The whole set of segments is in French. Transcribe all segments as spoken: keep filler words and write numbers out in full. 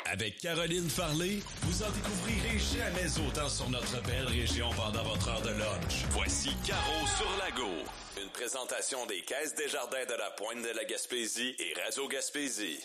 Avec Caroline Farley, vous en découvrirez jamais autant sur notre belle région pendant votre heure de lunch. Voici Caro sur Lago. Une présentation des Caisses Desjardins de la Pointe de la Gaspésie et Radio Gaspésie.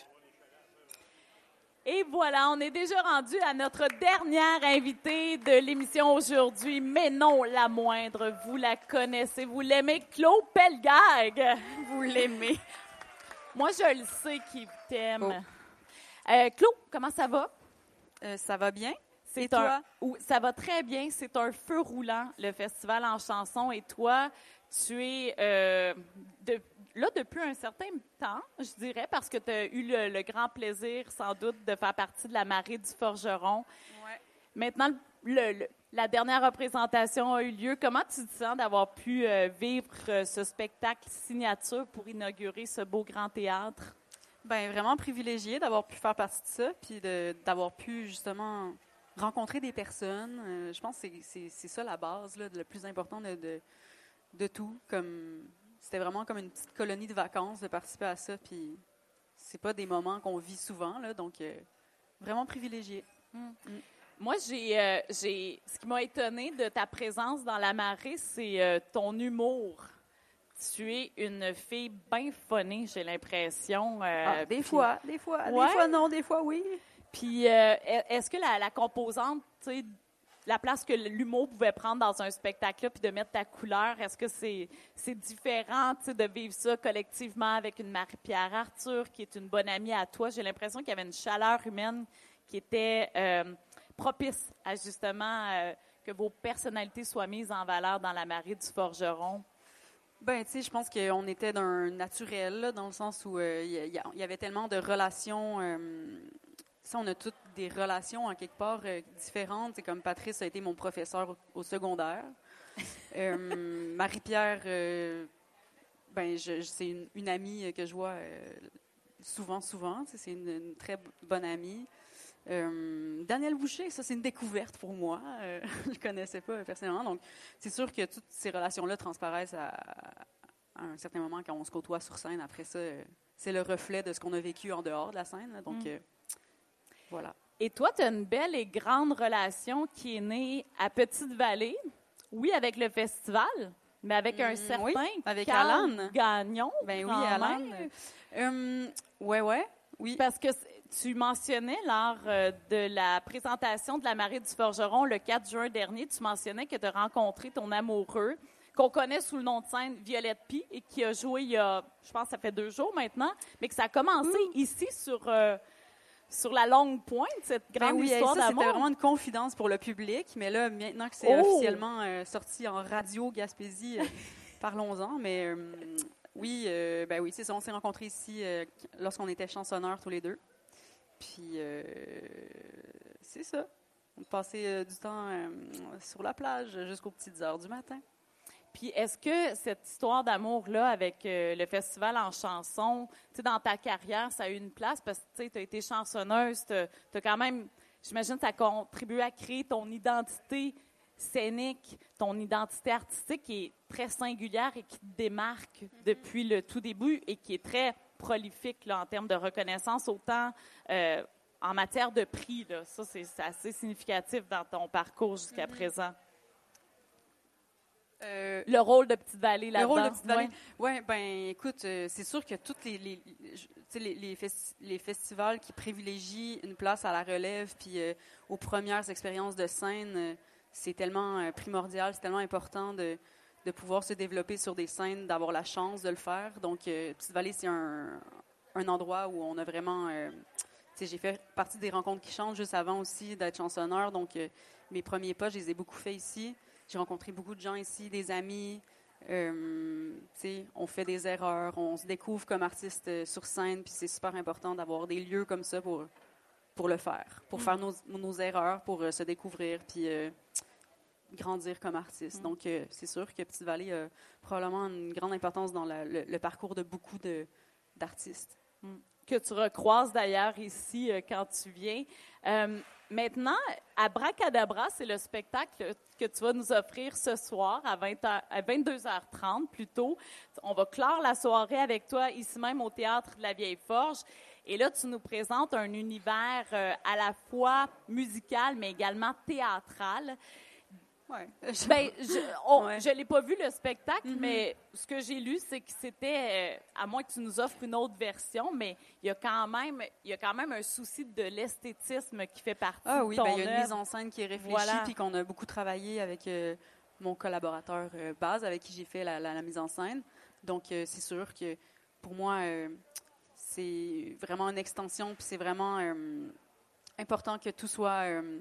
Et voilà, on est déjà rendu à notre dernière invitée de l'émission aujourd'hui, mais non la moindre. Vous la connaissez, vous l'aimez, Claude Pelgag. Vous l'aimez. Moi, je le sais qu'il t'aime. Oh. Euh, Claude, comment ça va? Euh, ça va bien. C'est et toi? Un, ça va très bien. C'est un feu roulant, le festival en chanson. Et toi, tu es euh, de, là depuis un certain temps, je dirais, parce que tu as eu le, le grand plaisir, sans doute, de faire partie de la Marée du Forgeron. Ouais. Maintenant, le, le, la dernière représentation a eu lieu. Comment tu te sens d'avoir pu euh, vivre euh, ce spectacle signature pour inaugurer ce beau grand théâtre? Bien, vraiment privilégiée d'avoir pu faire partie de ça, puis de, d'avoir pu, justement, rencontrer des personnes. Euh, je pense que c'est, c'est, c'est ça la base, là, le plus important de, de, de tout. Comme, c'était vraiment comme une petite colonie de vacances de participer à ça, puis c'est pas des moments qu'on vit souvent, là, donc euh, vraiment privilégiée. Mm. Mm. Moi, j'ai, euh, j'ai, ce qui m'a étonnée de ta présence dans la Marée, c'est euh, ton humour. Tu es une fille bien phonée, j'ai l'impression. Euh, ah, des puis, fois, des fois, ouais. des fois non, des fois oui. Puis, euh, est-ce que la, la composante, tu sais, la place que l'humour pouvait prendre dans un spectacle-là, puis de mettre ta couleur, est-ce que c'est, c'est différent, tu sais, de vivre ça collectivement avec une Marie-Pierre Arthur, qui est une bonne amie à toi? J'ai l'impression qu'il y avait une chaleur humaine qui était euh, propice à justement euh, que vos personnalités soient mises en valeur dans la Marée du Forgeron. Ben, tu sais, je pense qu'on était d'un naturel, là, dans le sens où il euh, y, y, y avait tellement de relations. Euh, ça, on a toutes des relations, en quelque part, euh, différentes. C'est comme Patrice a été mon professeur au, au secondaire. euh, Marie-Pierre, euh, ben, je, je, c'est une, une amie que je vois euh, souvent, souvent. C'est une, une très bonne amie. Euh, Daniel Boucher, ça, c'est une découverte pour moi. Euh, je ne connaissais pas personnellement. Donc, c'est sûr que toutes ces relations-là transparaissent à, à un certain moment quand on se côtoie sur scène. Après ça, c'est le reflet de ce qu'on a vécu en dehors de la scène. Là. Donc, mm. euh, voilà. Et toi, tu as une belle et grande relation qui est née à Petite-Vallée. Oui, avec le festival, mais avec un certain oui, avec Carl Alan Gagnon. Ben oui, Alan. Euh, ouais, ouais. Oui. Parce que tu mentionnais lors euh, de la présentation de la Marée du Forgeron le quatre juin dernier, tu mentionnais que tu as rencontré ton amoureux, qu'on connaît sous le nom de scène Violette Pie, et qui a joué il y a, je pense, ça fait deux jours maintenant, mais que ça a commencé mmh. ici sur, euh, sur la Longue Pointe, cette grande ben oui, histoire ça, d'amour. C'était vraiment une confidence pour le public, mais là, maintenant que c'est oh. officiellement euh, sorti en radio Gaspésie, euh, parlons-en, mais euh, oui, euh, ben oui, c'est ça, on s'est rencontrés ici euh, lorsqu'on était chansonneurs tous les deux. Puis, euh, c'est ça. On passait euh, du temps euh, sur la plage jusqu'aux petites heures du matin. Puis, est-ce que cette histoire d'amour-là avec euh, le festival en chanson, tu sais, dans ta carrière, ça a eu une place? Parce que, tu as été chansonneuse, tu as quand même, j'imagine, ça a contribué à créer ton identité scénique, ton identité artistique qui est très singulière et qui te démarque mm-hmm. depuis le tout début et qui est très prolifique là, en termes de reconnaissance, autant euh, en matière de prix. Là. Ça, c'est, c'est assez significatif dans ton parcours jusqu'à mm-hmm. présent. Euh, le rôle de Petite-Vallée là-dedans. Le rôle de Petite-Vallée. Oui, ouais, ben écoute, euh, c'est sûr que tous les, les, les, les, festi- les festivals qui privilégient une place à la relève puis euh, aux premières expériences de scène, euh, c'est tellement euh, primordial, c'est tellement important de de pouvoir se développer sur des scènes, d'avoir la chance de le faire. Donc, euh, Petite-Vallée, c'est un, un endroit où on a vraiment... Euh, tu sais, j'ai fait partie des rencontres qui chantent juste avant aussi d'être chansonneur. Donc, euh, mes premiers pas, je les ai beaucoup faits ici. J'ai rencontré beaucoup de gens ici, des amis. Euh, tu sais, on fait des erreurs, on se découvre comme artiste euh, sur scène. Puis c'est super important d'avoir des lieux comme ça pour, pour le faire, pour mmh. faire nos, nos erreurs, pour euh, se découvrir. Puis... Euh, grandir comme artiste. Mm. Donc, euh, c'est sûr que Petite-Vallée a probablement une grande importance dans la, le, le parcours de beaucoup de, d'artistes. Mm. Que tu recroises d'ailleurs ici euh, quand tu viens. Euh, maintenant, Abracadabra, c'est le spectacle que tu vas nous offrir ce soir à, vingt heures, à vingt-deux heures trente plutôt. On va clore la soirée avec toi ici même au Théâtre de la Vieille Forge. Et là, tu nous présentes un univers euh, à la fois musical, mais également théâtral. Ouais. Ben, je on, Ouais. je l'ai pas vu, le spectacle, Mm-hmm. mais ce que j'ai lu, c'est que c'était, euh, à moins que tu nous offres une autre version, mais il y a quand même, il y a quand même un souci de l'esthétisme qui fait partie Ah de oui, ton ben, il y a une œuvre. mise en scène qui est réfléchie, Voilà. puis qu'on a beaucoup travaillé avec euh, mon collaborateur euh, Baz, avec qui j'ai fait la, la, la mise en scène. Donc, euh, c'est sûr que pour moi, euh, c'est vraiment une extension, puis c'est vraiment euh, important que tout soit euh,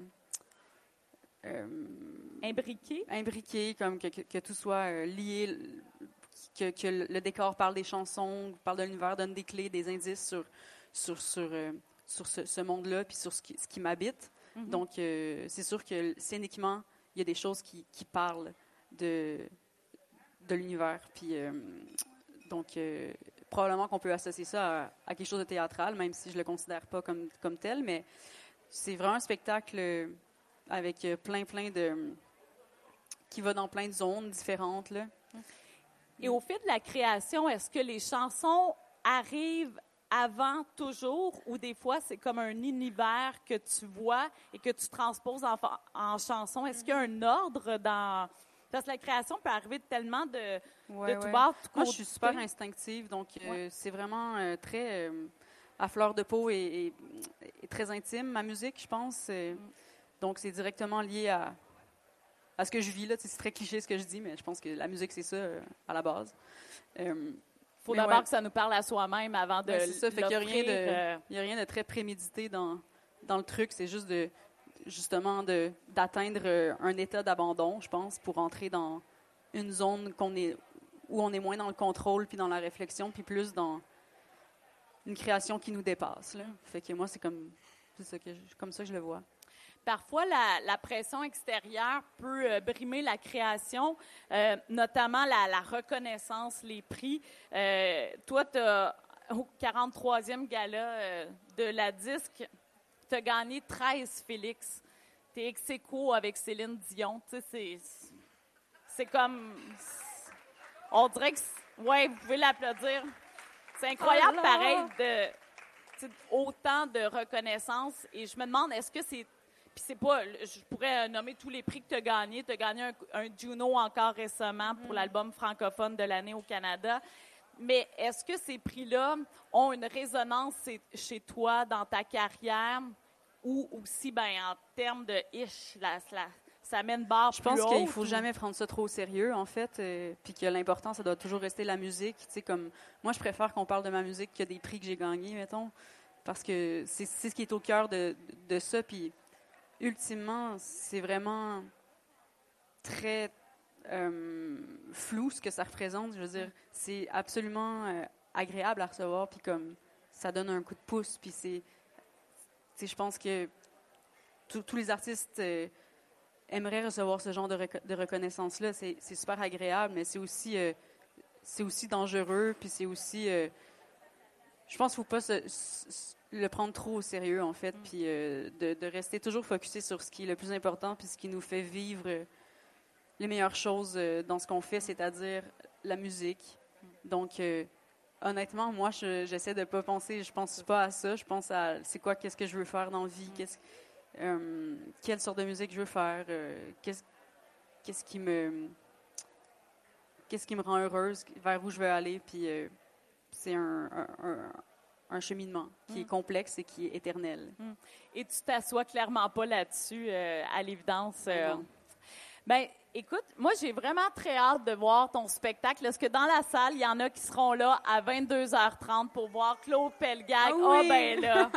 euh, Imbriqué. imbriqué, comme que, que, que tout soit euh, lié, que, que le, le décor parle des chansons, parle de l'univers, donne des clés, des indices sur, sur, sur, euh, sur ce, ce monde-là, puis sur ce qui, ce qui m'habite. Mm-hmm. Donc, euh, c'est sûr que scéniquement, il y a des choses qui, qui parlent de, de l'univers. Puis, euh, donc, euh, probablement qu'on peut associer ça à, à quelque chose de théâtral, même si je le considère pas comme, comme tel, mais c'est vraiment un spectacle avec plein, plein de... qui va dans plein de zones différentes, là. Et au fil de la création, est-ce que les chansons arrivent avant toujours ou des fois c'est comme un univers que tu vois et que tu transposes en, fa- en chanson? Est-ce qu'il y a un ordre dans... Parce que la création peut arriver tellement de, Ouais, de tout ouais. bord, tout Moi, côté. je suis super instinctive, donc euh, Ouais. c'est vraiment euh, très euh, à fleur de peau et, et- et très intime, ma musique, je pense. euh, Mm. Donc, c'est directement lié à, à ce que je vis, là. Tu sais, c'est très cliché ce que je dis, mais je pense que la musique, c'est ça, euh, à la base. Euh, Il faut mais d'abord ouais. que ça nous parle à soi-même avant de Ouais, c'est ça, fait qu'il y a rien l'offrir, de- euh, Il n'y a rien de très prémédité dans, dans le truc. C'est juste de, justement de, d'atteindre euh, un état d'abandon, je pense, pour entrer dans une zone qu'on est, où on est moins dans le contrôle puis dans la réflexion, puis plus dans une création qui nous dépasse. Là. Fait que moi, c'est comme, c'est ça que je, comme ça que je le vois. Parfois, la, la pression extérieure peut euh, brimer la création, euh, notamment la, la reconnaissance, les prix. Euh, toi, tu as, au quarante-troisième gala euh, de la disque, tu as gagné treize Félix. Tu es ex aequo avec Céline Dion. Tu sais, c'est, c'est comme... On dirait que... Oui, vous pouvez l'applaudir. C'est incroyable, Oh là! pareil, de, tu sais, autant de reconnaissance. Et je me demande, est-ce que c'est... Puis c'est pas... Je pourrais nommer tous les prix que tu as gagnés. Tu as gagné un, un Juno encore récemment pour l'album francophone de l'année au Canada. Mais est-ce que ces prix-là ont une résonance chez toi dans ta carrière ou aussi, ben, en termes de « ish », la, la, ça mène barre Je plus pense haute, qu'il faut ou... jamais prendre ça trop au sérieux, en fait, euh, puis que l'important, ça doit toujours rester la musique. Tu sais, comme moi, je préfère qu'on parle de ma musique que des prix que j'ai gagnés, mettons, parce que c'est, c'est ce qui est au cœur de, de ça. Puis, ultimement, c'est vraiment très euh, flou ce que ça représente. Je veux dire, c'est absolument euh, agréable à recevoir, puis comme ça donne un coup de pouce. Puis c'est, tu sais, je pense que tous tous les artistes euh, aimeraient recevoir ce genre de, reco- de reconnaissance-là. C'est, c'est super agréable, mais c'est aussi, euh, c'est aussi dangereux, puis c'est aussi... euh, je pense qu'il ne faut pas se, se- le prendre trop au sérieux, en fait, puis euh, de, de rester toujours focusé sur ce qui est le plus important, puis ce qui nous fait vivre euh, les meilleures choses euh, dans ce qu'on fait, c'est-à-dire la musique. Donc, euh, honnêtement, moi, je, j'essaie de ne pas penser, je pense pas à ça, je pense à c'est quoi, qu'est-ce que je veux faire dans la vie, qu'est-ce, euh, quelle sorte de musique je veux faire, euh, qu'est-ce, qu'est-ce qui me... qu'est-ce qui me rend heureuse, vers où je veux aller, puis euh, c'est un, un, un, un cheminement qui est complexe et qui est éternel. Et tu t'assois clairement pas là-dessus, euh, à l'évidence. Euh. Non. Ben, écoute, moi, j'ai vraiment très hâte de voir ton spectacle. Est-ce que dans la salle, il y en a qui seront là à vingt-deux heures trente pour voir Claude Pelgag? Ah Oh, oui! ben là!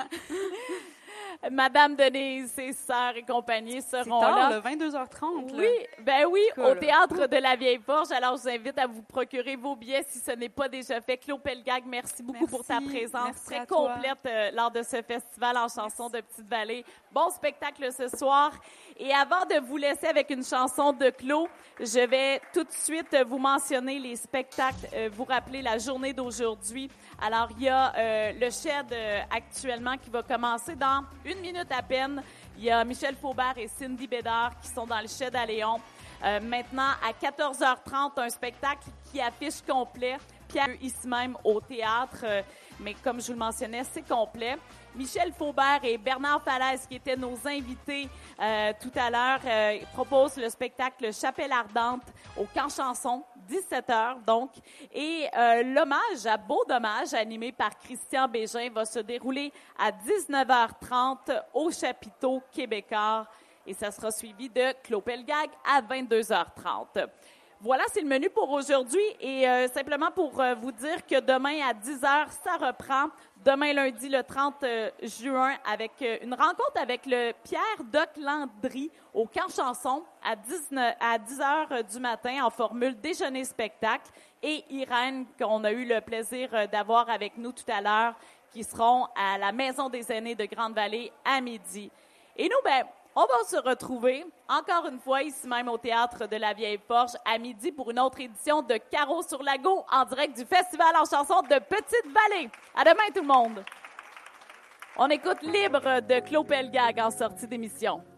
Madame Denise, ses sœurs et compagnie C'est seront tard, là. là, vingt-deux heures trente. là. Oui, ben oui, Cool. au Théâtre de la Vieille Forge. Alors, je vous invite à vous procurer vos billets si ce n'est pas déjà fait. Claude Pelgag, merci beaucoup Merci. pour ta présence Merci très à toi. complète euh, lors de ce festival en chansons de Petite-Vallée. Bon spectacle ce soir. Et avant de vous laisser avec une chanson de Claude, je vais tout de suite vous mentionner les spectacles, euh, vous rappeler la journée d'aujourd'hui. Alors, il y a euh, le Shed euh, actuellement qui va commencer dans une minute à peine. Il y a Michel Faubert et Cindy Bédard qui sont dans le Shed à Léon. Euh, maintenant, à quatorze heures trente, un spectacle qui affiche complet. Pierre, ici même au théâtre, euh, mais comme je vous le mentionnais, c'est complet. Michel Faubert et Bernard Falaise, qui étaient nos invités euh, tout à l'heure, euh, proposent le spectacle Chapelle ardente au Camp Chanson, dix-sept heures donc. Et euh, l'hommage à Beau Dommage, animé par Christian Bégin, va se dérouler à dix-neuf heures trente au chapiteau québécois. Et ça sera suivi de Clopelgag à vingt-deux heures trente. Voilà, c'est le menu pour aujourd'hui. Et euh, simplement pour euh, vous dire que demain à dix heures, ça reprend. Demain, lundi, le trente juin, avec euh, une rencontre avec le Pierre Doc Landry au Camp Chanson à, à dix heures du matin en formule déjeuner-spectacle. Et Irène, qu'on a eu le plaisir d'avoir avec nous tout à l'heure, qui seront à la Maison des aînés de Grande-Vallée à midi. Et nous, ben, on va se retrouver encore une fois ici même au Théâtre de la Vieille Forge à midi pour une autre édition de Caro sur Lago en direct du Festival en chanson de Petite-Vallée. À demain tout le monde. On écoute Libre de Clopelgag en sortie d'émission.